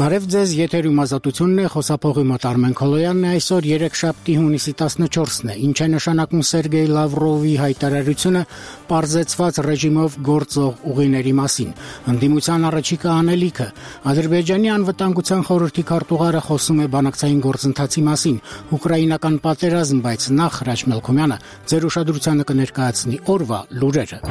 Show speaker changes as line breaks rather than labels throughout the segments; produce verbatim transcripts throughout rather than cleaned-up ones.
Բարև ձեզ, եթերում ազատությունն է, խոսափողի մոտ Արմեն Քոլոյանն է, այսօր երեքշաբթի հունիսի տասնչորսն է, ինչ է նշանակում Սերգեյ Լավրովի հայտարարությունը պարզեցված ռեժիմով գործող ուղիների մասին, ընդդիմության առաջիկա անելիքը, Ադրբեջանի անվտանգության խորհրդի քարտուղարը խոսում է բանակցային գործընթացի մասին, ուկրաինական պատերազմ, բայց նախ Հրաչ Մելքոմյանը ձեր ուշադրությանը կներկայացնի օրվա լուրերը։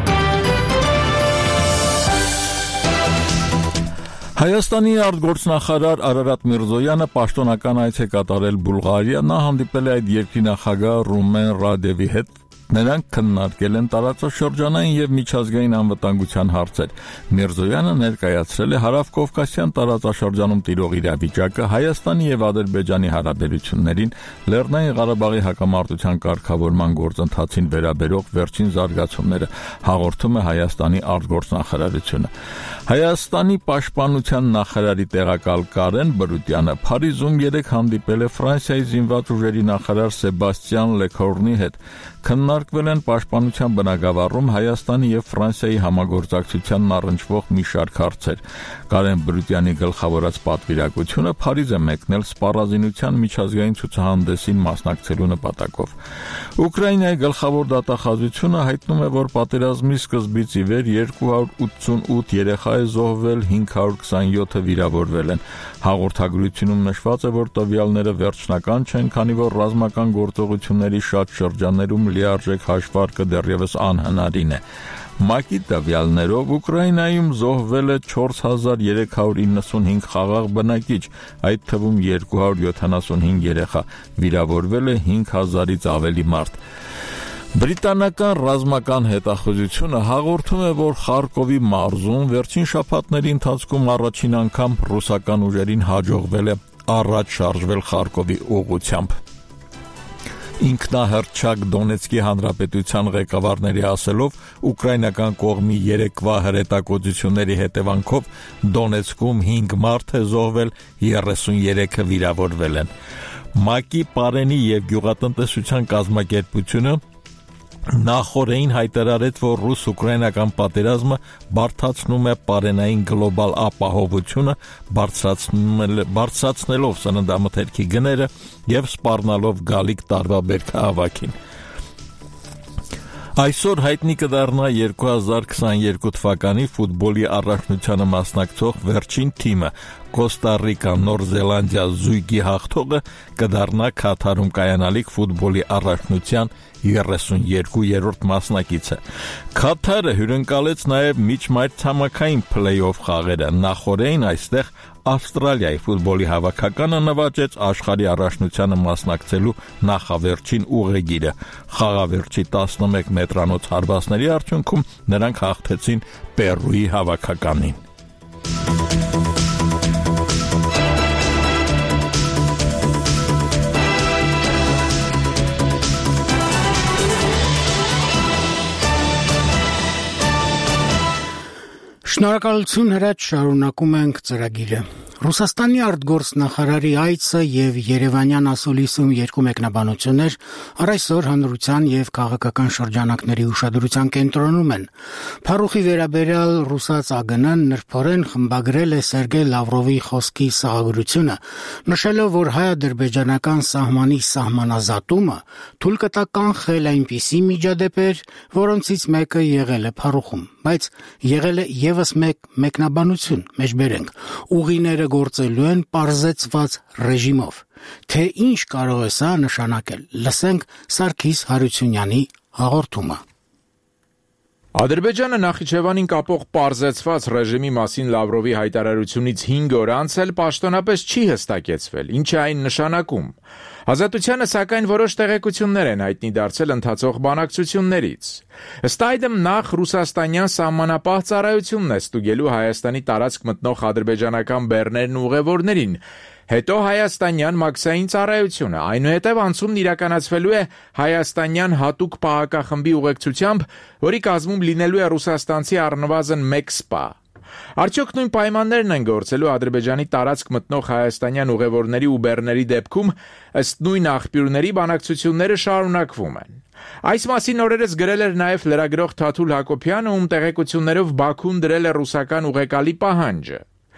Հայաստանի արտգործնախարար Արարատ Միրզոյանը պաշտոնական այց է կատարել Բուլղարիա, նա հանդիպել է այդ երկրի նախագահ Ռումեն Ռադևի հետ, նրանք քննարկել են տարածաշրջանային եւ միջազգային անվտանգության հարցեր։ Միրզոյանը ներկայացրել է հարավկովկասյան տարածաշրջանում տիրող իրավիճակը, Հայաստանի եւ Ադրբեջանի հարաբերություններին, Լեռնային Ղարաբաղի հակամարտության կարգավորման գործընթացին վերաբերող վերջին զարգացումները, հաղորդում է Հայաստանի արտգործնախարարությունը։ Հայաստանի պաշտպանության նախարարի տեղակալ Կարեն Բրուտյանը Փարիզում երեկ հանդիպել է Ֆրանսիայի զինված ուժերի նախարար Սեբաստիան Լեքորնի հետ։ Քննարկվել են պաշտպանության բնագավառում Հայաստանի եւ Ֆրանսիայի համագործակցությանն առնչվող մի շարք հարցեր։ Կարեն Բրուտյանի գլխավորած պատվիրակությունը Փարիզ է մեկնել սպառազինության միջազգային ցուցահանդեսին մասնակցելու նպատակով։ Ուկրաինայի գլխավոր դատախազությունը հայտնում է, որ պատերազմի սկզբից ի վեր երկու հարյուր ութսունութ երեխա է զոհվել, հինգ հարյուր քսանյոթը վիրավորվել են։ Հաղորդագրությունում նշված է, որ տվյալները վերջնական չեն, քանի որ ռազմական գործողությունների շատ շրջաններում լիարժեք հաշվարկը դեռևս անհնարին է։ ՄԱԿ-ի տվյալներով Ուկրաինայում զոհվել է չորս հազար երեք հարյուր իննսունհինգ խաղաղ բնակիչ, այդ թվում երկու հարյուր յոթանասունհինգ երեխա, վիրավորվել է հինգ հազարից ավելի մարդ։ Բրիտանական ռազմական հետախուզությունը հաղորդում է, որ Խարկովի մարզում վերջին շաբաթների ընթացքում առաջին անգամ ռուսական ուժերին հաջողվել է առաջ շարժվել Խարկովի ուղղությամբ։ Ինքնահռչակ Դոնեցկի հանրապետության ղեկավարների ասելով, ուկրաինական կողմի երեկվա հրետակոծությունների հետևանքով Դոնեցկում հինգ մարդ է զոհվել, երեսուներեքը վիրավորվել են։ ՄԱԿ-ի Պարենի եւ գյուղատնտեսության կազմակերպությունը նախորդին հայտարարեց, որ ռուս-ուկրաինական պատերազմը բարդացնում է պարենային գլոբալ ապահովությունը, բարձրացնելով սննդամթերքի գները եւ սպառնալով գալիք տարվա բերքահավաքին։ Այսօր հայտնի կդառնա երկու հազար քսաներկու թվականի ֆուտբոլի առաջնությանը մասնակցող վերջին թիմը։ Կոստա Ռիկա Նոր Զելանդիա զույգի հաղթողը կդառնա Քաթարում կայանալիք ֆուտբոլի առաջնության երեսունյոթերորդ մասնակիցը։ Քաթարը հյուրընկալեց նաև միջմայրցամաքային փլեյօֆ խաղերը։ Նախորդին այստեղ Ավստրալիայի ֆուտբոլի հավաքականը նվաճեց աշխարհի առաջնությանը մասնակցելու նախավերջին ուղեգիրը։ Խաղավերջի տասնմեկ մետրանոց հարվածների արդյունքում նրանք հաղթեցին Պերուի հավաքականին։
Շնորհակալություն Հրաչ, շարունակում ենք ծրագիրը։ Ռուսաստանի արտգործնախարարի այցը եւ Երևանյան ասուլիսում երկու մեկնաբանություններ առ այսօր հանրության եւ քաղաքական շրջանակների ուշադրության կենտրոնում են։ Փարուխի վերաբերյալ ռուսաց ԱԳՆ-ն նրբորեն խմբագրել է Սերգեյ Լավրովի խոսքի սահագրությունը, նշելով, որ հայ-ադրբեջանական սահմանի սահմանազատումը թույլ կտա կանխել այնպիսի միջադեպեր, որոնցից մեկը եղել է Փարուխում, բայց եղել է եւս մեկ մեկնաբանություն, մեջբերենք, ուղիները գործելու են պարզեցված ռեժիմով։ Թե ինչ կարող է սա նշանակել, լսենք Սարգիս Հարությունյանի հաղորդումը։
Ադրբեջանը Նախիջևանին կապող պարզեցված ռեժիմի մասին Լավրովի հայտարարությունից հինգ օր անց էլ պաշտոնապես չի հստակեցվել, ինչ է այն նշանակում։ Ազատությանը սակայն որոշ տեղեկություններ են հայտնի դարձել ընթացող բանակցություններից։ Ըստ այդմ նախ ռուսաստանյան սահմանապահ ծառայությունն է ստուգելու Հայաստանի տարածք մտնող ադրբեջանական բեռներն ու ուղևորներին, հետո հայաստանյան մաքսային ծառայությունը, այնուհետև անցումն իրականացվելու է հայաստանյան հատուկ պահակախմբի ուղեկցությամբ, որի կազմում լինելու է ռուսաստանցի առնվազն մեկ սպա։ Արդյոք նույն պայմաններն են գործելու Ադրբեջանի տարածք մտնող հայաստանյան ուղևորների ու բեռների դեպքում, ըստ նույն աղբյուրների բանակցությունները շարունակվում են։ Այս մասին օրերս գրել էր նաև լրագրող Թաթուլ Հակոբյանը, ում տեղեկություններով Բաքուն դրել է ռուսական ուղեկալի պահանջը։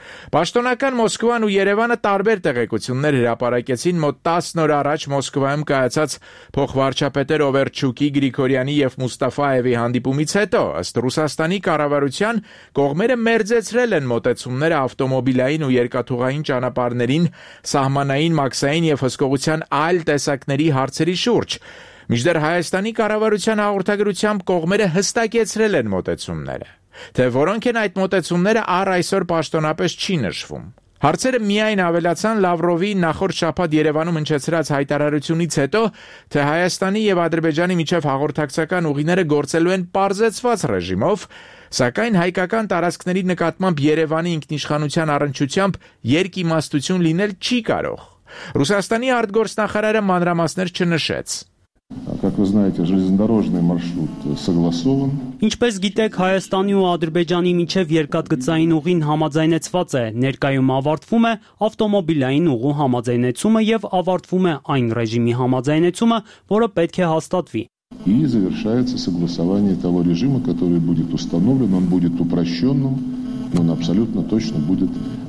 Պաշտոնական Մոսկվան ու Երևանը տարբեր տեղեկություններ հրապարակեցին մոտ տասն օր առաջ Մոսկվայում կայացած փոխվարչապետեր Օվերչուկի, Գրիգորյանի եւ Մուստաֆաևի հանդիպումից հետո, ըստ Ռուսաստանի կառավարության, կողմերը մերձեցրել են մոտեցումները ավտոմոբիլային ու երկաթուղային ճանապարհներին, սահմանային, մաքսային եւ հսկողության այլ տեսակների հարցերի շուրջ։ Մինչդեռ Հայաստանի կառավարության հաղորդագրությամբ կողմերը հստակեցրել են մոտեցումները։ Թե որոնք են այդ մոտեցումները, առ այսօր պաշտոնապես չի նշվում։ Հարցերը միայն ավելացան Լավրովի նախորդ շաբաթ Երևանում հնչեցրած հայտարարությունից հետո, թե Հայաստանի եւ Ադրբեջանի միջև հաղորդակցական ուղիները գործելու են պարզեցված ռեժիմով, սակայն հայկական տարածքների նկատմամբ Երևանի ինքնիշխանության առնչությամբ երկիմաստություն լինել չի կարող։ Ռուսաստանի արտգործնախարարը մանրամասներ չնշեց։
Как вы знаете, железнодорожный маршрут согласован.
Ինչպես գիտեք, Հայաստանի ու Ադրբեջանի միջև երկաթգծային ուղին համաձայնեցված է, ներկայում ավարտվում է ավտոմոբիլային ուղու համաձայնեցումը եւ ավարտվում է այն ռեժիմի համաձայնեցումը, որը պետք է հաստատվի։
И завершается согласование того режима, который будет установлен, он будет упрощенным, но он абсолютно точно будет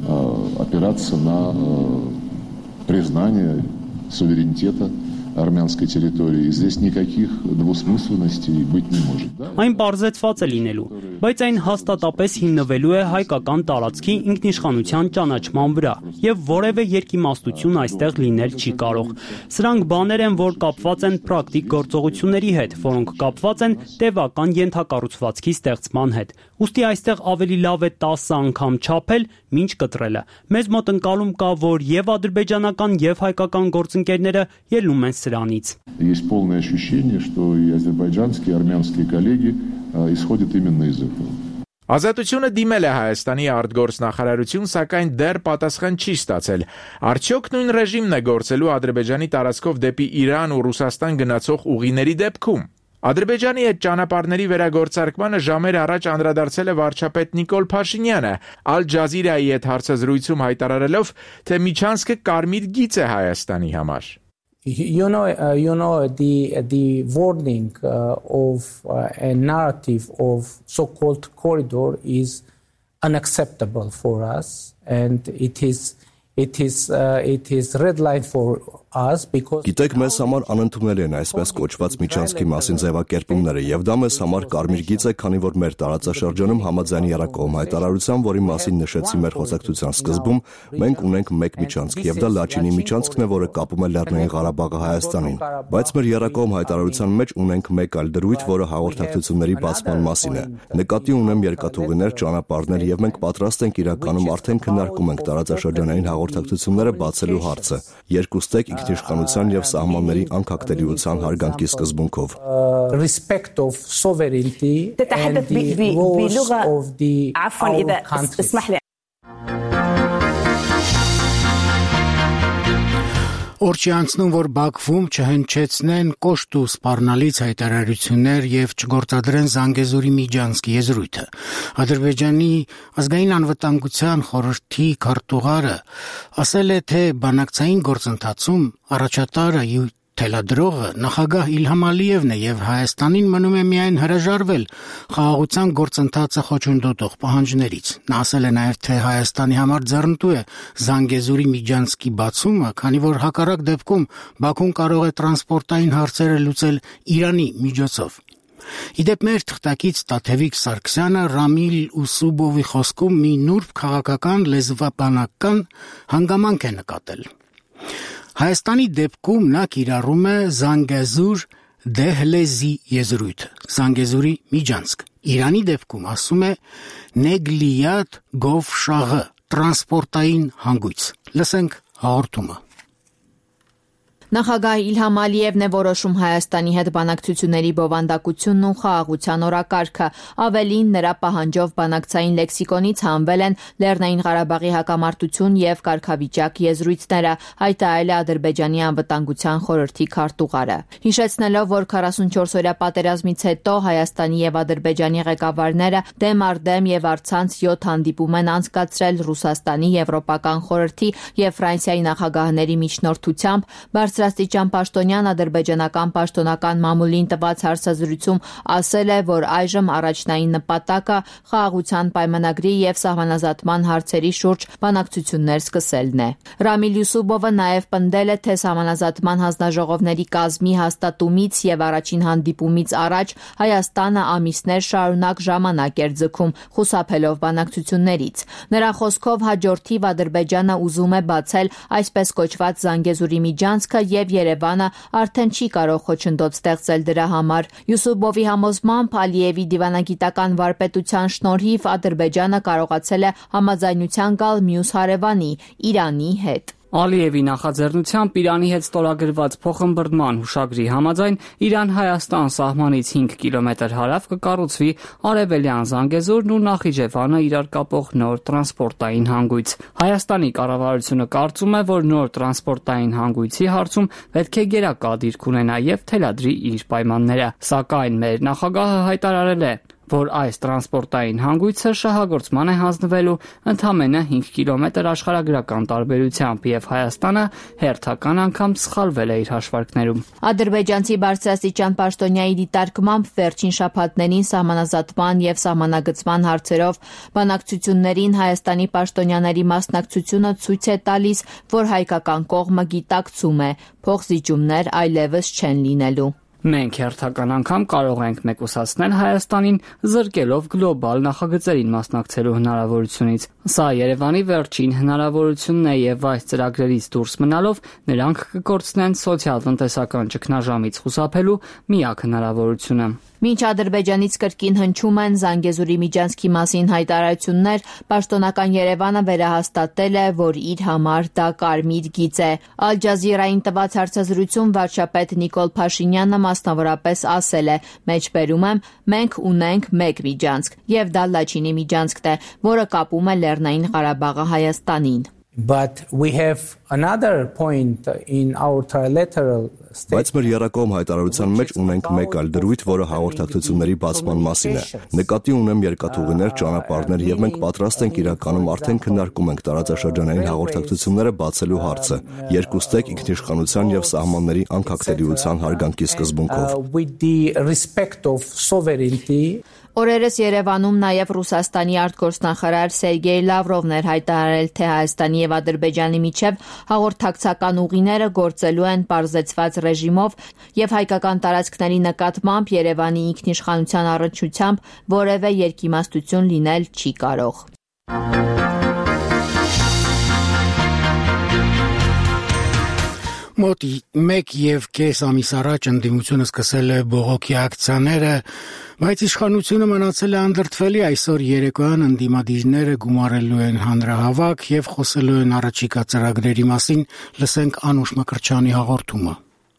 э, опираться на э, признание суверенитета армянской территории. Здесь никаких двусмысленностей быть не может.
Այն պարզեցված է լինելու, բայց այն հաստատապես հիմնվելու է հայկական տարածքի ինքնիշխանության ճանաչման վրա եւ որևէ երկիմաստություն այստեղ լինել չի կարող։ Սրանք բաներ են, որ կապված են պրակտիկ գործողությունների հետ, որոնք կապված են տևական ենթակառուցվածքի ստեղծման հետ։ Ուստի այստեղ ավելի լավ է տասը անգամ չափել, մինչ կտրելը։ Մեզ մոտ ընկալում կա, որ եւ ադրբեջանական եւ հայկական գործընկերները ելնում են սրանից։
Есть полное ощущение, что и азербайджанские, и армянские коллеги исходят именно из этого.
Ազատությունը դիմել է Հայաստանի արտգործնախարարություն, սակայն դեռ պատասխան չի ստացել։ Արդյոք նույն ռեժիմն է գործելու Ադրբեջանի տարածքով դեպի Իրան ու Ռուսաստան գնացող ուղիների դեպքում։ Ադրբեջանի այդ ճանապարհների վերագործարկմանը ժամեր առաջ անդրադարձել է վարչապետ Նիկոլ Փաշինյանը, Ալ Ջազիրայի հետ հարցազրույցում հայտարարելով, թե միջանցքը կարմիր գիծ է Հայաստանի համար։
You know, uh, you know the the wording uh, of uh, a narrative of so-called corridor is unacceptable for us, and it is it is uh, it is red line for us because
Գիտեք, մեզ համար անընդունելի են այսպես կոչված միջանցքի մասին ձևակերպումները, եւ դա մեզ համար կարմիր գիծ է, քանի որ մեր տարածաշրջանում համաձայն երակողմ հայտարարության, որի մասին նշեցի մեր խոսակցության սկզբում, մենք ունենք մեկ միջանցք, եւ դա Լաչինի միջանցքն է, որը կապում է Լեռնային Ղարաբաղը Հայաստանին։ Բայց մեր երակողմ հայտարարության մեջ ունենք մեկ այլ դրույթ, որը հաղորդակցությունների բացման մասին է։ Նկատի ունեմ երկաթուղիներ, ճանապարհներ, եւ մենք պատրաստ ենք իրականում արդեն քննարկում ենք տարածաշրջանային հաղորդակցությունները բացելու հարցը։ Երկուստեք ինքնիշխանության եւ սահմանների անկախտելիության հարգանքի սկզբունքով։
Respect of sovereignty and the laws of the our country.
Օր չի անցնում, որ Բաքվում չհնչեցնեն կոշտ ու սպառնալից հայտարարություններ եւ չգործադրեն Զանգեզուրի միջանցքի եզրույթը։ Ադրբեջանի ազգային անվտանգության խորհրդի քարտուղարը ասել է, թե բանակցային գործընթացում առաջատարը թելադրողը նախագահ Իլհամ Ալիևն է եւ Հայաստանին մնում է միայն հրաժարվել խաղաղության գործընթացը խոչընդոտող պահանջներից։ Նա ասել է նաեւ, թե Հայաստանի համար ձեռնտու է Զանգեզուրի միջանցքի բացումը, քանի որ հակառակ դեպքում Բաքուն կարող է տրանսպորտային հարցերը լուծել Իրանի միջոցով։ Իդեպ մեր թղթակից Տաթևիկ Սարգսյանը Ռամիլ Ուսուբովի խոսքում մի նուրբ քաղաքական լեզվաբանական հանգամանք է նկատել։ Հայաստանի դեպքում նա կիրառում է Զանգեզուր դեհլեզի եզրույթը, Զանգեզուրի միջանցք։ Իրանի դեպքում ասում է Նեգլիատ գովշաղը, տրանսպորտային հանգույց։ Լսենք հաղորդումը։
Նախագահ Իլհամ Ալիևն է որոշում Հայաստանի հետ բանակցությունների բովանդակությունն ու խաղաղության օրակարգը, ավելին նրա պահանջով բանակցային լեքսիկոնից հանվել են Լեռնային Ղարաբաղի հակամարտություն եւ կարգավիճակ եզրույթները, հայտարարել է Ադրբեջանի անվտանգության խորհրդի քարտուղարը։ Հիշեցնելով, որ քառասունչորս օրյա պատերազմից հետո Հայաստանի եւ Ադրբեջանի ղեկավարները դեմ առ դեմ եւ առցանց յոթ հանդիպում են անցկացրել Ռուսաստանի, Եվրոպական խորհրդի եւ Ֆրանսիայի նախագահների միջնորդությամբ, բարձր Բարձրաստիճան պաշտոնյան ադրբեջանական պաշտոնական մամուլին տված հարցազրույցում ասել է, որ այժմ առաջնային նպատակը խաղաղության պայմանագրի եւ սահմանազատման հարցերի շուրջ բանակցություններ սկսելն է։ Ռամիլ Յուսուբովը նաեւ պնդել է, թե սահմանազատման հանձնաժողովների կազմի հաստատումից եւ առաջին հանդիպումից առաջ Հայաստանը ամիսներ շարունակ ժամանակ էր ձգում, խուսափելով բանակցություններից։ Նրա խոսքով հաջորդիվ Ադրբեջանը ուզում է բացել այսպես կոչված Զանգեզուրի միջանցքը եւ Երևանը արդեն չի կարող խոչընդոտ ստեղծել դրա համար։ Յուսուբովի համոզմամբ Ալիևի դիվանագիտական վարպետության շնորհիվ Ադրբեջանը կարողացել է համաձայնության գալ մյուս հարևանի՝ Իրանի հետ։
Ալիևի նախաձեռնությամբ Իրանի հետ ստորագրված փոխըմբռնման հուշագրի համաձայն Իրան-Հայաստան սահմանից հինգ կիլոմետր հարավ կկառուցվի արևելյան Զանգեզուրն ու Նախիջևանը իրար կապող նոր տրանսպորտային հանգույց։ Հայաստանի կառավարությունը կարծում է, որ նոր տրանսպորտային հանգույցի հարցում պետք է գերակա դիրք ունենա եւ թելադրի իր պայմանները։ Սակայն մեր նախագահը հայտարարել է, որ այս տրանսպորտային հանգույցը շահագործման է հանձնվելու ընդամենը հինգ կիլոմետր աշխարհագրական տարբերությամբ եւ Հայաստանը հերթական անգամ սխալվել է իր հաշվարկներում։
Ադրբեջանցի բարձրաստիճան պաշտոնյայի դիտարկմամբ վերջին շաբաթներին սահմանազատման եւ սահմանագծման հարցերով բանակցություններին Հայաստանի պաշտոնյաների մասնակցությունը ցույց է տալիս, որ հայկական կողմը գիտակցում է, փոխզիջումներ այլևս չեն լինելու։
Մենք հերթական անգամ կարող ենք մեկուսացնել Հայաստանին զրկելով գլոբալ նախագծերին մասնակցելու հնարավորությունից։ Սա Երևանի վերջին հնարավորությունն է եւ այս ծրագրերից դուրս մնալով նրանք կկորցնեն սոցիալ-տնտեսական ճգնաժամից խուսափելու միակ հնարավորությունը։ Մինչ
Ադրբեջանից կրկին հնչում են Զանգեզուրի միջանցքի մասին հայտարարություններ, պաշտոնական Երևանը վերահաստատել է, որ իր համար դա կարմիր գիծ է։ Ալ Ջազիրային տված հարցազրույցում վարչապետ Նիկոլ Փաշինյանը մասնավորապես ասել է. «Մեջբերում եմ, մենք ունենք մեկ միջանցք, եւ դա Լաչինի միջանցքն է, որը կապում է Լեռնային Ղարաբաղը Հայաստանին»։
But we have another point in our trilateral
Բայց մեր երակողմ հայտարարության մեջ ունենք մեկ այլ դրույթ, որը հաղորդակցությունների բացման մասին է։ Նկատի ունեմ երկաթուղիներ, ճանապարհներ եւ մենք պատրաստ ենք իրականում արդեն քննարկում ենք տարածաշրջանային հաղորդակցությունները բացելու հարցը, երկուստեք ինքնիշխանության եւ սահմանների անկախտելիության հարգանքի սկզբունքով։
Օրերս Երևանում նաև Ռուսաստանի արտգործնախարար Սերգեյ Լավրովն էր հայտարարել, թե Հայաստանի եւ Ադրբեջանի միջև հաղորդակցական ուղիները գործելու են պարզեցված ռեժիմով եւ հայկական տարածքների նկատմամբ Երևանի ինքնիշխանության առնչությամբ որևէ երկիմաստություն լինել չի կարող։
Մոտ մեկ եւ կես ամիս առաջ ընդդիմությունը սկսել է բողոքի ակցիաները, բայց իշխանությունը մնացել է անդրդվելի։ Այսօր երեկոյան ընդդիմադիրները գումարելու են հանրահավաք եւ խոսելու են առաջիկա ծրագրերի մասին։ Լսենք Անուշ Մկրտչյանի հաղորդումը։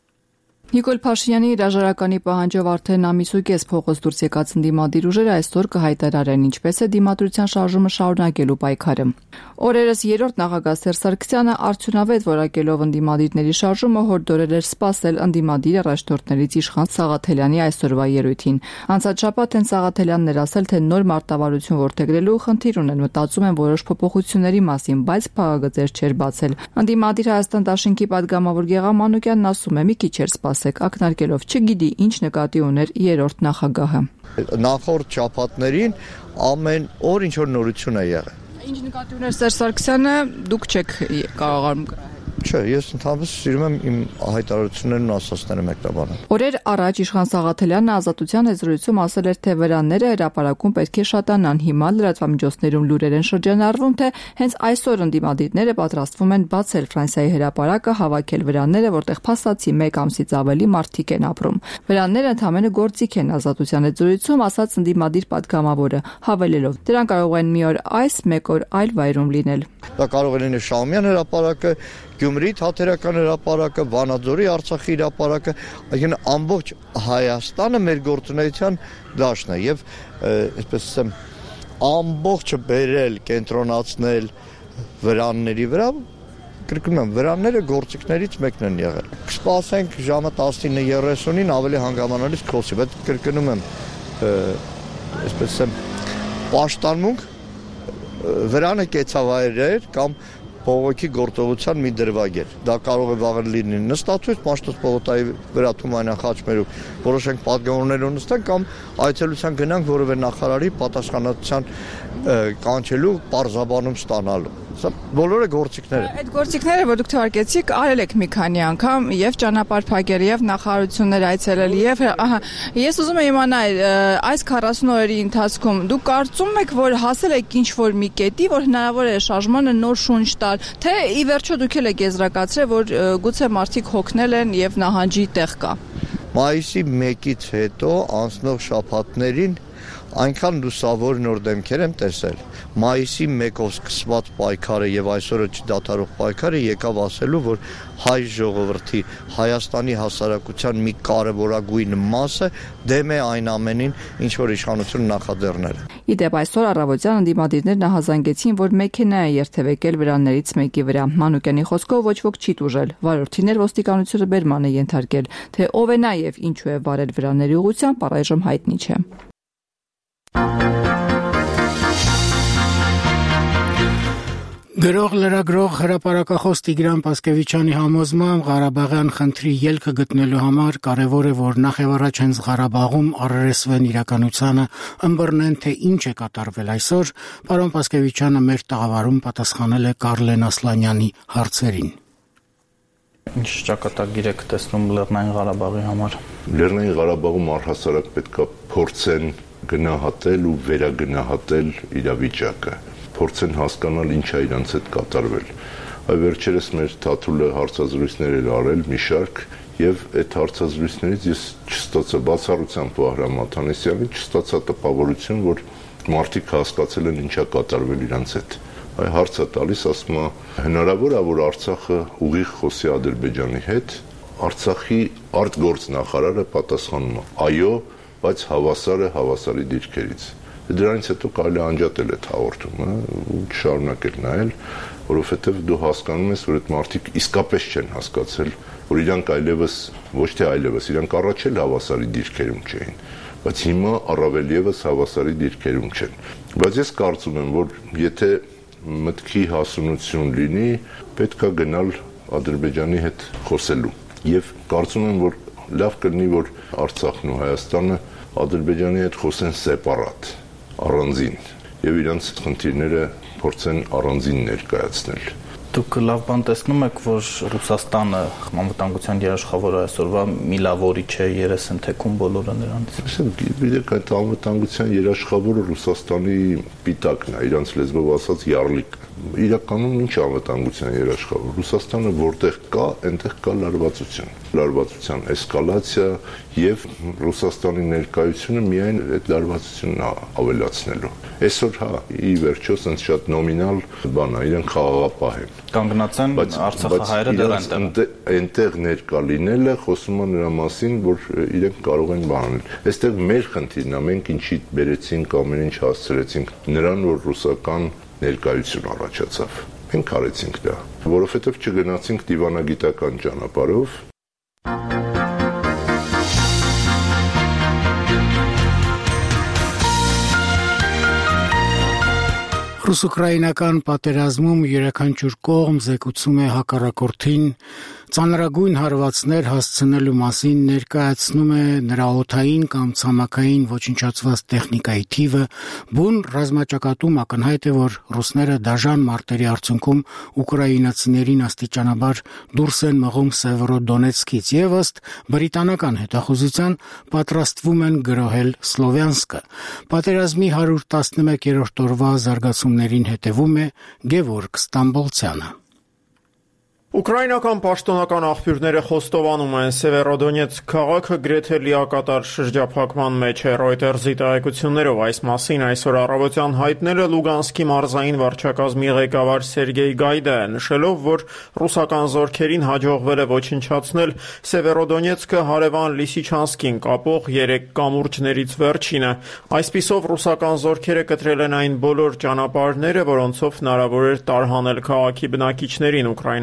Նիկոլ Փաշինյանի հրաժարականի պահանջով արդեն ամիս ու կես փողոց դուրս եկած ընդդիմադիր ուժերը այսօր կհայտարարեն ինչպես է դիմադրության շարժումը շարունակելու պայքարը։ Օրերս երրորդ նախագահ Սերժ Սարգսյանը արդյունավետ որակելով ընդդիմադիրների շարժումը հորդորել էր սպասել ընդդիմադիր առաջնորդներից իշխան Սաղաթելյանի այսօրվա ելույթին։ Անցած շաբաթ են Սաղաթելյանն էր ասել, թե նոր մարտավարություն որդեգրելու խնդիր ունեն, մտածում են որոշ փոփոխությունների մասին, բայց փաղագծեր չէր բացել։ Ընդդիմադիր Հայաստան դաշինքի падգամավոր Գեղամ Մանուկյանն ասում է՝ մի քիչ էր սպասել, ակնարկելով չգիտի ինչ նկատի ուներ երրորդ նախագահը։
Նախորդ շաբաթներին ամեն օր ինչ որ նորություն է եղել։
Ինչ նկատի ուներ Սերժ Սարգսյանը, դուք չեք կարողանում գրահել։
Չէ, ես ընդհանրապես սիրում եմ իմ հայտարարություններն ու ասածները մեկնաբանել։
Օրեր առաջ իշխան Սաղաթելյանը Ազատության եզրույցում ասել էր, թե վրանները հրապարակում պետք է շատանան։ Հիմա լրատվամիջոցներում լուրեր են շրջանառվում, թե հենց այսօր ընդդիմադիրները պատրաստվում են բացել Ֆրանսիայի հրապարակը, հավաքել վրանները, որտեղ փաստացի մեկ ամսից ավելի մարդիկ են ապրում։ Վրանները ընդհանրապես գործիք են, Ազատության եզրույցում ասաց ընդդիմադիր падգամավորը, հավելելով. դրանք կարող են մի օր այս, մեկ օր այլ վայրում լինել։
Դա կարող է լինել Շահումյան հրապարակը, Գյումրի թատերական հրապարակը, Վանաձորի Արցախի հրապարակը, այսինքն ամբողջ Հայաստանը մեր գործունեության դաշտն է եւ այսպես ասեմ ամբողջը բերել, կենտրոնացնել վրանների վրա, կրկնում եմ, վրանները գործիքներից մեկն են եղել։ Կսպասենք ժամը տասնինը երեսունին ավելի հանգամանալից խոսի, բայց կրկնում եմ, այսպես ասեմ, պաշտամունք վրանը կեցավայրեր կամ բողոքի գործողության մի դրվագ էր։ Դա կարող է վաղը լինի նստածույց, Մաշտոց պողոտայի վրա Թումանյան խաչմերուկ որոշենք պատգամավորներ ունենանք կամ այցելության գնանք որևէ նախարարի պատասխանատվության կանչելու պարզաբանում ստանալու։ Սա բոլորը գործիքներ են։
Այդ գործիքները, որ դուք թվարկեցիք, արել եք մի քանի անգամ եւ ճանապարհ փակել եւ նախարարություններ այցելել եւ ահա ես ուզում եմ իմանալ այս քառասուն օրերի ընթացքում դուք կարծում եք, որ հասել եք ինչ որ մի կետի, որ հնարավոր է շարժմանը նոր շունչ տալ, թե ի վերջո դուք էլ եք եզրակացրել, որ գուցե մարդիկ հոգնել են եւ նահանջի տեղ կա։
Մայիսի մեկից հետո անցնող շաբաթներին այնքան լուսավոր նոր դեմքեր եմ տեսել։ Մայիսի մեկով սկսված պայքարը եւ այսօրը չդադարող պայքարը եկավ ասելու, որ հայ ժողովրդի Հայաստանի հասարակության մի կարևորագույն մասը դեմ է այն ամենին, ինչ որ իշխանությունը նախաձեռնել է։
Իդեպ այսօր առավոտյան ընդդիմադիրներն հազանգեցին, որ մեքենա է երթևեկել վրաններից մեկի վրա։ Մանուկյանի խոսքով ոչ ոք չի տուժել։ Վարորդիներ ոստիկանությունը բերման է ենթարկել, թե ով է նա եւ ինչու է վարել վրաների ուղղությամբ, առայժմ հայտնի չէ։
Գրող լրագրող հրապարակախոս Տիգրան Պասկևիչյանի համոզմամբ Ղարաբաղյան խնդրի ելքը գտնելու համար կարևոր է, որ նախ եւ առաջ հենց Ղարաբաղում առերեսվեն իրականությանը, ըմբռնեն, թե ինչ է կատարվել այսօր։ Պարոն Պասկևիչյանը մեր տաղավարում պատասխանել է Կարլեն Ասլանյանի հարցերին։
Ինչ ճակատագիր եք տեսնում Լեռնային Ղարաբաղի համար։
Լեռնային Ղարաբաղում առհասարակ պետք է փորձեն գնահատել ու վերագնահատել իրավիճակը, փորձեն հասկանալ ինչ է իրանց հետ կատարվել։ Այ վերջերս մեր Թաթուլը հարցազրույցներ էր արել մի շարք եւ այդ հարցազրույցներից ես չստացա բացառությամբ Վահրամ Աթանեսյանի չստացա տպավորություն, որ մարդիկ հասկացել են ինչա կատարվել իրանց հետ։ Այ հարցը տալիս ասում է հնարավոր է որ Արցախը ուղիղ խոսի Ադրբեջանի հետ, Արցախի արտգործնախարարը պատասխանում է այո, բայց հավասարը հավասարի դիրքերից։ Դրանից հետո կարելի անջատել այդ հաղորդումը ու շարունակել նայել, որովհետև դու հասկանում ես, որ այդ մարդիկ իսկապես չեն հասկացել, որ իրանք այլևս ոչ թե այլևս, իրանք առաջ էլ հավասարի դիրքերում չէին, բայց հիմա առավել եւս հավասարի դիրքերում չեն։ Բայց ես կարծում եմ, որ եթե մտքի հասունություն լինի, պետք է գնալ Ադրբեջանի հետ խոսելու։ Եվ կարծում եմ, որ լավ կլինի, որ Արցախն ու Հայաստանը Ադրբեջանի հետ խոսեն սեպարատ, առանձին, եւ իրանց խնդիրները փորձեն առանձին ներկայացնել։
Դուք լավ բան տեսնում եք, որ Ռուսաստանը անվտանգության երաշխավորը այսօրվա մի լավ օրիչ է, երես են թեքում բոլորը նրանից։
Գիտեք, այդ անվտանգության երաշխավորը Ռուսաստանի պիտակն է, իրանց լեզվով ասած յարլիկ։ Իրականում ինչ անվտանգության երաշխավոր։ Ռուսաստանը որտեղ կա, այնտեղ կա լարվածություն, լարվածության էսկալացիա եւ Ռուսաստանի ներկայությունը միայն այդ լարվածությունն է ավելացնելու։ Այսօր հա, ի վերջո, sense շատ նոմինալ բան է, իրենք խաղաղապահ են։
Կանգնած են Արցախի հայերը դեռ այնտեղ։
Այնտեղ ներկա լինելը խոսում է նրա մասին, որ իրենք կարող են բանել։ Այստեղ մեր խնդիրն է, մենք ինչի բերեցինք, ամեն ինչ հասցրեցինք նրան, որ ռուսական ներկայություն առաջացավ։ Մենք արեցինք դա, որովհետև չգնացինք դիվանագիտական ճանապարհով։
Ռուս-ուկրաինական պատերազմում յուրաքանչյուր կողմ զեկուցում է հակառակորդին ծանրագույն հարվածներ հասցնելու մասին, ներկայացնում է նրա օդային կամ ցամաքային ոչնչացված տեխնիկայի թիվը, բուն ռազմաճակատում ակնհայտ է, որ ռուսները դաժան մարտերի արդյունքում ուկրաինացիներին աստիճանաբար դուրս են մղում Սևերոդոնեցկից եւ ըստ բրիտանական հետախուզության պատրաստվում են գրոհել Սլովյանսկը։ Պատերազմի հարյուր տասնմեկերորդ օրվա զարգացումներին հետևում է Գևորգ Ստամբոլցյանը։
Ուկրաինական պաշտոնական աղբյուրները խոստովանում են Սևերոդոնեցկ քաղաքը գրեթե լիակատար շրջափակման մեջ է։ Reuters-ի տեղեկություններով այս մասին այսօր առավոտյան հայտնել է Լուգանսկի մարզային վարչակազմի ղեկավար Սերգեյ Գայդայը, նշելով, որ ռուսական զորքերին հաջողվել է ոչնչացնել Սևերոդոնեցկը հարևան Լիսիչանսկին կապող երեք կամուրջներից վերջինը։ Այսպիսով ռուսական զորքերը կտրել են այն բոլոր ճանապարհները, որոնցով հնարավոր էր տարհանել քաղաքի բնակիչներին։ Ուկրաինացի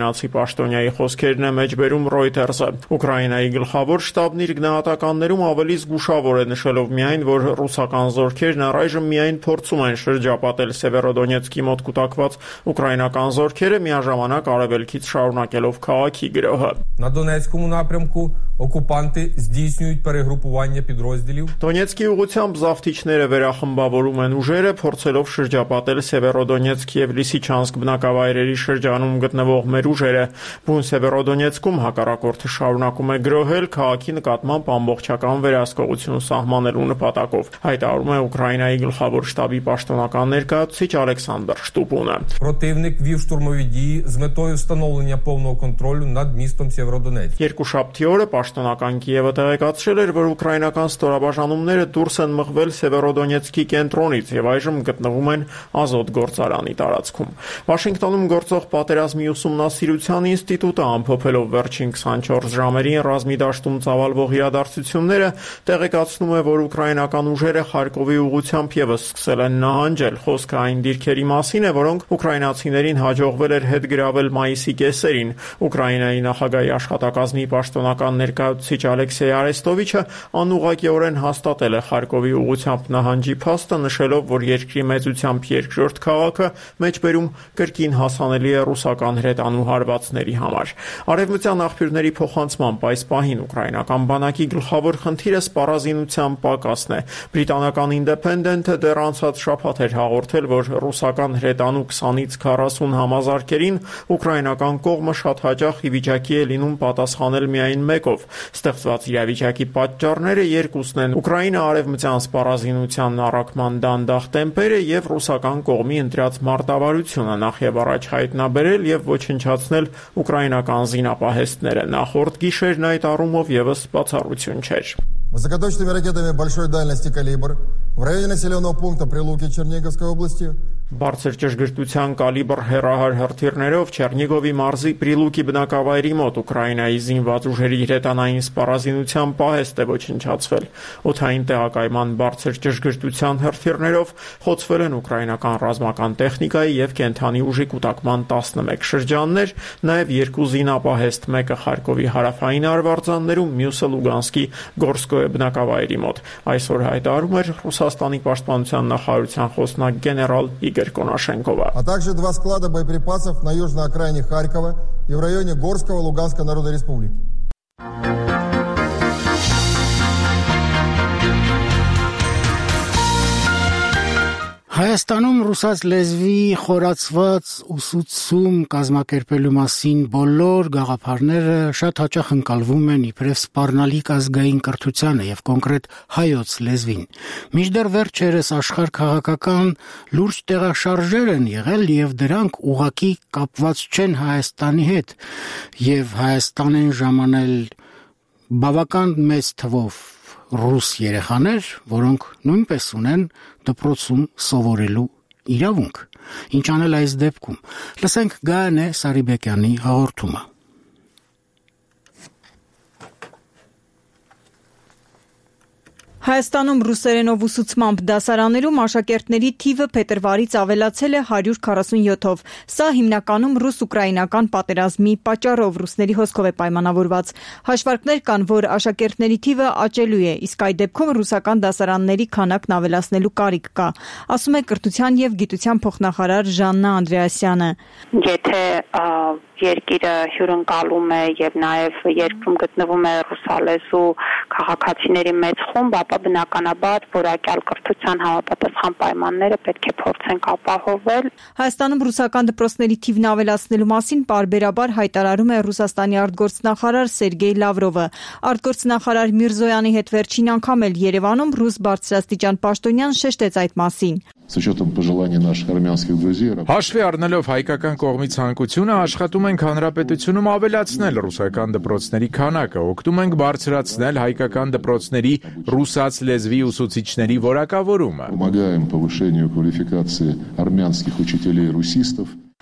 պաշտոնյայի խոսքերն է մեջբերում Reuters-ը։ Ուկրաինայի գլխավոր շտաբն իր գնահատականներում ավելի զգուշավոր է, նշելով միայն, որ ռուսական զորքերն առայժմ միայն փորձում են շրջապատել Սևերոդոնեցկի մոտ կուտակված ուկրաինական զորքերը, միաժամանակ արևելքից շարունակելով քաղաքի գրոհը։
На Донецькому напрямку окупанти здійснюють перегрупування підрозділів.
Դոնեցկի ուղությամբ զավթիչները վերախմբավորում են ուժերը, փորձելով շրջապատել Սևերոդոնեցկ եւ Լիսիչանսկ բնակավայրերի շրջանում գտնվող մեր ուժերը։ Բուն Սևերոդոնեցկում հակառակորդը շարունակում է գրոհել քաղաքի նկատմամբ ամբողջական վերահսկողություն սահմանելու նպատակով, հայտարարում է Ուկրաինայի գլխավոր շտաբի պաշտոնական ներկայացուցիչ Ալեքսանդր Շտուպունը։
Противник вів штурмові дії з метою встановлення повного контролю над містом Сєвєродонецьк.
Երկուշաբթի օրը պաշտոնական Կիևը տեղեկացրել էր, որ ուկրաինական ստորաբաժանումները դուրս են մղվել Սևերոդոնեցկի կենտրոնից եւ այժմ գտնվում են Ազոտ գործարանի տարածքում։ Վաշինգտոնում գործող պատերազմի ուսումնասիրության ինստիտուտը ամփոփելով վերջին քսանչորս ժամերին ռազմի դաշտում ծավալվող իրադարձությունները տեղեկացնում է, որ ուկրաինական ուժերը Խարկովի ուղությամբ եւս սկսել են նահանջել։ Խոսքը այն դիրքերի մասին է, որոնք ուկրաինացիներին հաջողվել էր հետ գրավել մայիսի կեսերին։ Ուկրաինայի նախագահի աշխատակազմի պաշտոնական ներկայացուցիչ Ալեքսեյ Արեստովիչը անուղղակիորեն հաստատել է Խարկովի ուղությամբ նահանջի փաստը, նշելով, որ երկրի մեծությամբ երկրորդ քաղաքը մեջբերում կրկին հասանելի է ռուսական հրետանու հարվածների համար։ Արևմտյան աղբյուրների փոխանցմամբ այս պահին ուկրաինական բանակի գլխավոր խնդիրը սպառազինության պակասն է։ Բրիտանական Independent-ը դեռ անցած շաբաթ էր հաղորդել, որ ռուսական հրետանու քսանից քառասուն համազարքերին ուկրաինական կողմը շատ հաճախ ի վիճակի է լինում պատասխանել միայն մեկով։ Ստեղծված իրավիճակի պատճառները երկուսն են՝ Ուկրաինա արևմտյան սպառազինության առաքման դանդաղ տեմպերը եւ ռուսական կողմի ընտրած մարտավարությունը նախ եւ առաջ հայտնաբերել եւ ոչնչացնել ուկրաինական զինապահեստները։ Նախորդ գիշերն այդ առումով եւս բացառություն չէր։
Высокоточными ракетами большой дальности «Калибр» в районе населенного пункта Прилуки Черниговской области.
Բարձր ճշգրտության կալիբր հեռահար հրթիռներով Չեռնիգովի մարզի Պրիլուկի բնակավայրի մոտ Ուկրաինայի զինված ուժերի հրետանային սպառազինության պահեստ է ոչնչացվել։ Օդային տեղակայման բարձր ճշգրտության հրթիռներով խոցվել են ուկրաինական ռազմական տեխնիկայի եւ կենթանի ուժի կուտակման տասնմեկ շրջաններ, նաեւ երկու զինապահեստ, մեկը Խարկովի հարավային արվարձաններում, մյուսը Լուգանսկի Գորսկոյե բնակավայրի մոտ։ Այսօր հայտարարում էր Ռուսաստանի պաշտպանության նախարարության խոսնակ գեներալ Իգոր Конашенкова.
А также два склада боеприпасов на южной окраине Харькова и в районе Горского Луганской Народной Республики.
Հայաստանում ռուսաց լեզվի խորացված ուսուցում կազմակերպելու մասին բոլոր գաղափարները շատ հաճախ ընկալվում են իբրև սպառնալիք ազգային կրթությանը եւ կոնկրետ հայոց լեզվին։ Մինչդեռ վերջերս աշխարհ քաղաքական լուրջ տեղաշարժեր են եղել եւ դրանք ուղղակի կապված չեն Հայաստանի հետ եւ Հայաստան են ժամանել բավական մեծ թվով ռուս երեխաներ, որոնք նույնպես ունեն դպրոցում սովորելու իրավունք։ Ինչ անել այս դեպքում։ Լսենք Գայանե Սարիբեկյանի հաղորդումը։
Հայաստանում ռուսերենով ուսուցմամբ դասարաններում աշակերտների թիվը փետրվարից ավելացել է հարյուր քառասունյոթով։ Սա հիմնականում ռուս-ուկրաինական պատերազմի պատճառով ռուսների հոսքով է պայմանավորված։ Հաշվարկներ կան, որ աշակերտների թիվը աճելու է, իսկ այդ դեպքում ռուսական դասարանների քանակն ավելացնելու կարիք կա, ասում է կրթության եւ գիտության փոխնախարար Ժաննա Անդրեասյանը։
Եթե երկիրը հյուրընկալում է եւ նաեւ երկրում գտնվում է ռուսալեզու քաղաքացիների մեծ խումբ, ապա բնականաբար որակյալ կրթության համապատասխան պայմանները պետք է փորձենք ապահովել։
Հայաստանում ռուսական դպրոցների թիվն ավելացնելու մասին պարբերաբար հայտարարում է Ռուսաստանի արտգործնախարար Սերգեյ Լավրովը։ Արտգործնախարար Միրզոյանի հետ վերջին անգամ էլ Երևանում ռուս բարձրաստիճան պաշտոնյան շեշտեց այդ մասին։
С учетом пожеланий наших армянских друзей.
Հաշվի առնելով հայկական կողմի ցանկությունը աշխատում ենք հանրապետությունում ավելացնել ռուսական դպրոցների քանակը, օգնում ենք բարձրացնել հայկական դպրոցների ռուսաց լեզվի ուսուցիչների որակավորումը։
Помогаем повышению квалификации армянских учителей-русистов.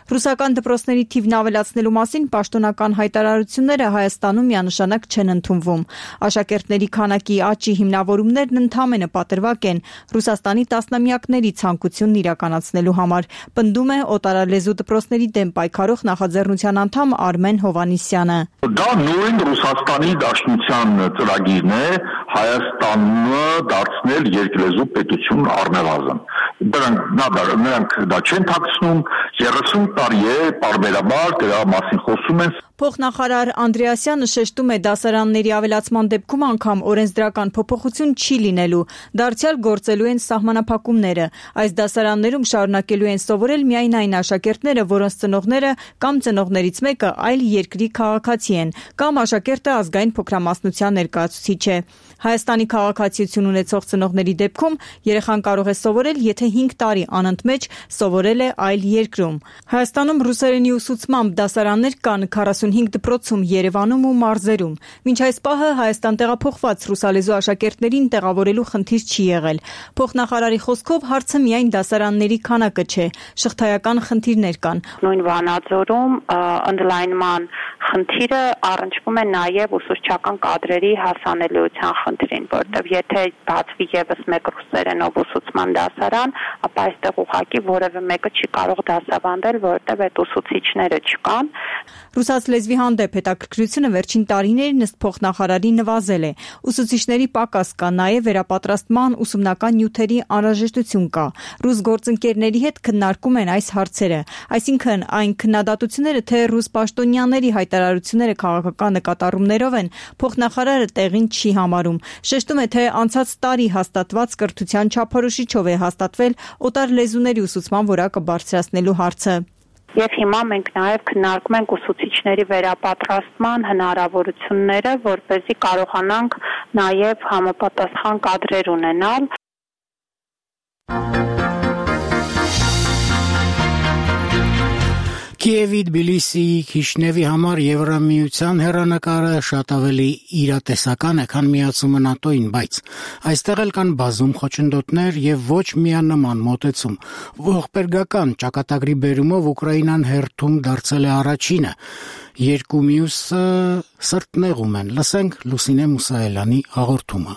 Ռուսական դպրոցների թիվն ավելացնելու մասին պաշտոնական հայտարարությունները Հայաստանում միանշանակ չեն ընդունվում։ Աշակերտների քանակի աճի հիմնավորումներն ընդամենը պատրվակ են Ռուսաստանի տասնամյակների ցանկությունն իրականացնելու համար, պնդում է օտարալեզու դպրոցների դեմ պայքարող նախաձեռնության անդամ Արմեն Հովանիսյանը։
Դա նույն Ռուսաստանի Դաշնության ծրագիրն է Հայաստանը դարձնել երկլեզու պետություն առնվազն։ Դրանք նրանք դա չեն թաքցնում, երեսուն տարի է պարբերաբար դրա մասին խոսում են։
Փոխնախարար Անդրեասյանը շեշտում է դասարանների ավելացման դեպքում անգամ օրենսդրական փոփոխություն չի լինելու, դարձյալ գործելու են սահմանափակումները։ Այս դասարաններում շարունակելու են սովորել միայն այն աշակերտները, որոնց ծնողները կամ ծնողներից մեկը այլ երկրի քաղաքացի են, կամ աշակերտը ազգային փոքրամասնության ներկայացուցիչ է։ Հայաստանի քաղաքացիություն ունեցող ծնողների դեպքում երեխան կարող է սովորել, եթե հինգ տարի անընդմեջ սովորել է այլ երկրում։ Հայաստանում ռուսերենի ուսուցմամբ դասարաններ կան քառասունհինգ դպրոցում, Երևանում ու մարզերում։ Մինչ այս պահը Հայաստան տեղափոխված ռուսալեզու աշակերտներին տեղավորելու խնդիր չի եղել։ Փոխնախարարի խոսքով հարցը միայն դասարանների քանակը չէ, շղթայական խնդիրներ կան։
Նույն Վանաձորում ընդլայնման խնդիրը առնչվում է նաև ուսուցչական կադրերի հասանելիության խնդրին, որտեղ եթե բացվի եւս մեկ ռուսերենով ուսուցման դասարան, ապա այստեղ ուղղակի որևէ մեկը չի կարող դասավանդել, որտեղ այդ ուսուցիչները չկան։
Ռուսաց լեզվի հանդեպ հետաքրքրությունը վերջին տարիներին ըստ փոխնախարարի նվազել է։ Ուսուցիչների պակաս կա, նաև վերապատրաստման ուսումնական նյութերի անհրաժեշտություն կա։ Ռուս գործընկերների հետ քննարկում են այս հարցերը, այսինքն այն քննադատությունները, թե ռուս պաշտոնյաների հայտարարությունները քաղաքական նկատառումներով են, փոխնախարարը տեղին չի համարում։ Շեշտում է, թե անցած տարի հաստատված կրթության չափորոշիչով է հաստատվել օտար լեզուների ուսուցման որակը բարձրացնելու հարցը։
Եվ հիմա մենք նաև քննարկում ենք ուսուցիչների վերապատրաստման հնարավորությունները, որպեսզի կարողանանք նաև համապատասխան կադրեր ունենալ։
Կիևի, Թբիլիսիի, Քիշնևի համար Եվրամիության հեռանկարը շատ ավելի իրատեսական է, քան միացումը ՆԱՏՕ-ին, բայց այստեղ էլ կան բազում խոչընդոտներ եւ ոչ միանման մոտեցում։ Ողբերգական ճակատագրի բերումով Ուկրաինան հերթում դարձել է առաջինը։ Երկու մյուսը սրտնեղում են։ Լսենք Լուսինե Մուսայելյանի հաղորդումը։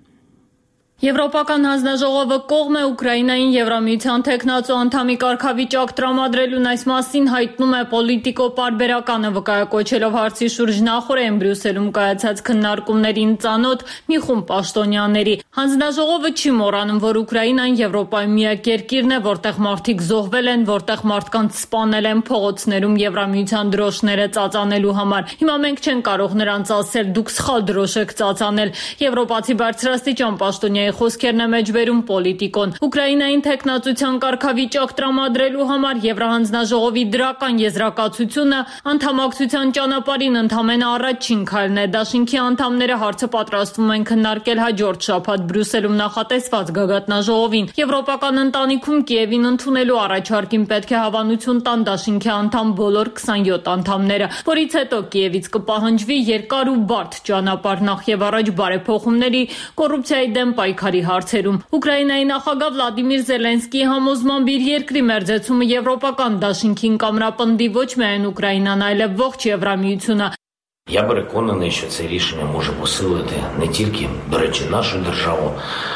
Եվրոպական հանձնաժողովը կողմ է Ուկրաինային Եվրամիության թեկնածու անդամի կարգավիճակ տրամադրելուն, այս մասին հայտնում է Պոլիտիկո պարբերականը, վկայակոչելով հարցի շուրջ նախօրեն Բրյուսելում կայացած քննարկումներին ծանոթ մի խումբ պաշտոնյաների։ Հանձնաժողովը չի մոռանում, որ Ուկրաինան Եվրոպայի միակ երկիրն է, որտեղ մարդիկ զոհվել են, որտեղ մարդկանց սպանել են փողոցներում Եվրամիության դրոշները ծածանելու համար։ Հիմա մենք չենք կարող նրանց ասել՝ դուք սխալ դրոշ եք ծածանել։ Եվրոպացի բարձրաստիճան պաշտոնյա խոսքերն է մեջբերում Պոլիտիկոն։ Ուկրաինային թեկնածության կարգավիճակ տրամադրելու համար Եվրահանձնաժողովի դրական եզրակացությունը անդամակցության ճանապարհին ընդամենը առաջին քայլն է։ Դաշինքի անդամները հարցը պատրաստվում են քննարկել հաջորդ շաբաթ Բրյուսելում նախատեսված գագաթնաժողովին։ Եվրոպական ընտանիքում Կիևին ընդունելու առաջարկին պետք է հավանություն տան Դաշինքի անդամ բոլոր քսանյոթ անդամները, որից հետո Կիևից կպահանջվի երկար ու բարդ ճանապարհ, նախ եւ առաջ բարեփոխումների, կոռուպցիայի դեմ պայքարի հարցերում։ Ուկրաինայի նախագահ Վլադիմիր Զելենսկիի համոզմամբ իր երկրի մերձեցումը Եվրոպական դաշինքին կամրապնդի ոչ միայն Ուկրաինան, այլև ողջ Євроміюцюна.
Я переконаний, що це рішення може посилити не тільки, до речі, нашу державу,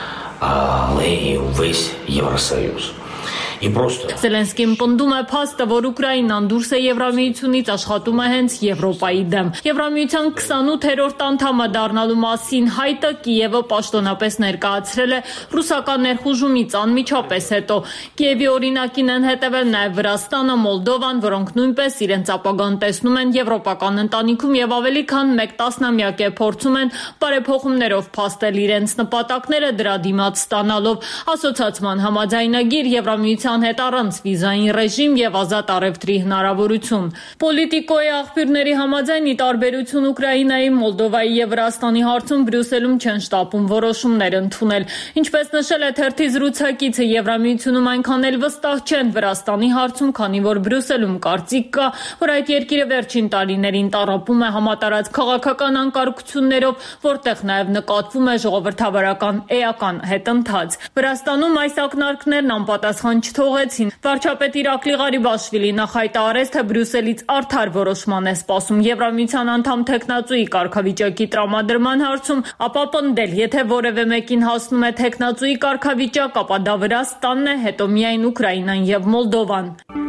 але й увесь Євросоюз.
Զելենսկին պնդում է փաստը, որ Ուկրաինան դուրս է Եվրամիությունից, աշխատում է հենց Եվրոպայի դեմ։ Եվրամիության քսանութերորդ անդամը դառնալու մասին հայտը Կիևը պաշտոնապես ներկայացրել է ռուսական ներխուժումից անմիջապես հետո։ Կիևի օրինակին են հետևել նաև Վրաստանը, Մոլդովան, որոնք նույնպես իրենց ապագան տեսնում են եվրոպական ընտանիքում եւ ավելի քան մեկ տասնամյակ է փորձում են բարեփոխումներով փաստել իրենց նպատակները դրա դիմաց ստանալով։ Ասոցիացիան համաձայնագիր Եվրամիության հետ առանց վիզային ռեժիմ եւ ազատ առևտրի հնարավորություն։ Պոլիտիկոյի աղբյուրների համաձայն ի տարբերություն Ուկրաինայի, Մոլդովայի եւ Վրաստանի հարցում Բրյուսելում չեն շտապում որոշումներ ընդունել։ Ինչպես նշել է թերթի զրուցակիցը, Եվրամիությունում այնքան էլ վստահ չեն Վրաստանի հարցում, քանի որ Բրյուսելում կարծիք կա, որ այդ երկիրը վերջին տարիներին տառապում է համատարած քաղաքական անկարգություններով, որտեղ նաեւ նկատվում է ժողովրդավարական էական հետընթաց։ Վրաստանում այս ակնարկներն անպատասխան թողեցին։ Վարչապետ Իրակլի Ղարիբաշվիլի նախայտարարեց, թե Բրյուսելից արդար որոշման է սպասում Եվրամիության անդամ թեկնածուի կարգավիճակի տրամադրման հարցում, ապա պնդել, եթե որևէ մեկին հասնում է թեկնածուի կարգավիճակ, ապա դա Վրաստանն է, հետո միայն Ուկրաինան եւ Մոլդովան։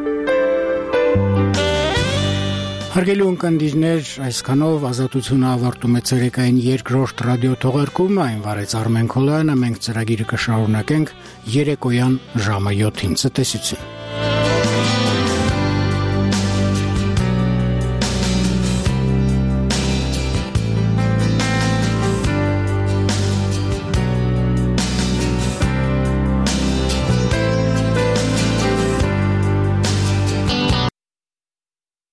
Հարգելի ունկնդիրներ, այսքանով Ազատությունը ավարտում է ցերեկային երկրորդ ռադիոթողարկումը, այն վարեց Արմեն Քոլյանը, մենք ծրագիրը կշարունակենք երեկոյան ժամը յոթին։ Ցտեսություն։